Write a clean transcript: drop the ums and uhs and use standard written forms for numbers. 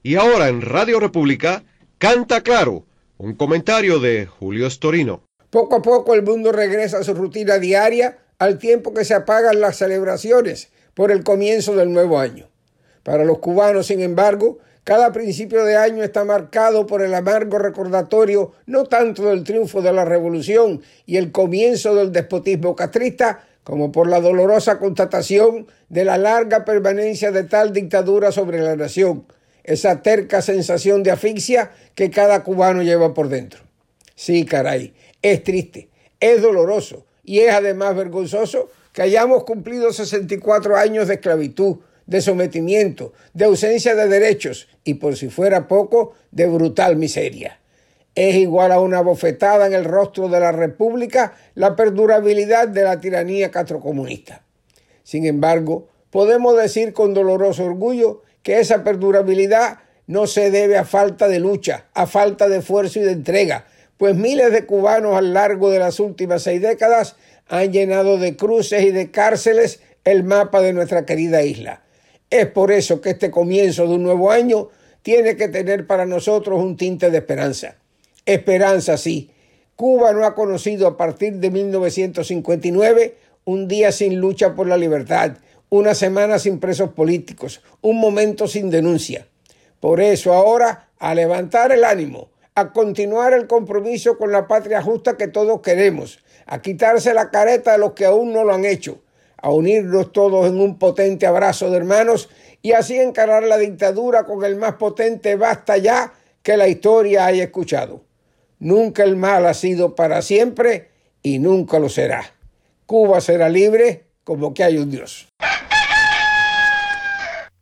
Y ahora en Radio República, Canta Claro, un comentario de Julio Storino. Poco a poco el mundo regresa a su rutina diaria al tiempo que se apagan las celebraciones por el comienzo del nuevo año. Para los cubanos, sin embargo, cada principio de año está marcado por el amargo recordatorio no tanto del triunfo de la revolución y el comienzo del despotismo castrista, como por la dolorosa constatación de la larga permanencia de tal dictadura sobre la nación, esa terca sensación de asfixia que cada cubano lleva por dentro. Sí, caray, es triste, es doloroso y es además vergonzoso que hayamos cumplido 64 años de esclavitud, de sometimiento, de ausencia de derechos y, por si fuera poco, de brutal miseria. Es igual a una bofetada en el rostro de la República la perdurabilidad de la tiranía castrocomunista. Sin embargo, podemos decir con doloroso orgullo que esa perdurabilidad no se debe a falta de lucha, a falta de esfuerzo y de entrega, pues miles de cubanos a lo largo de las últimas 6 décadas han llenado de cruces y de cárceles el mapa de nuestra querida isla. Es por eso que este comienzo de un nuevo año tiene que tener para nosotros un tinte de esperanza. Esperanza, sí. Cuba no ha conocido a partir de 1959 un día sin lucha por la libertad, una semana sin presos políticos, un momento sin denuncia. Por eso ahora, a levantar el ánimo, a continuar el compromiso con la patria justa que todos queremos, a quitarse la careta de los que aún no lo han hecho, a unirnos todos en un potente abrazo de hermanos y así encarar la dictadura con el más potente basta ya que la historia haya escuchado. Nunca el mal ha sido para siempre y nunca lo será. Cuba será libre como que hay un Dios.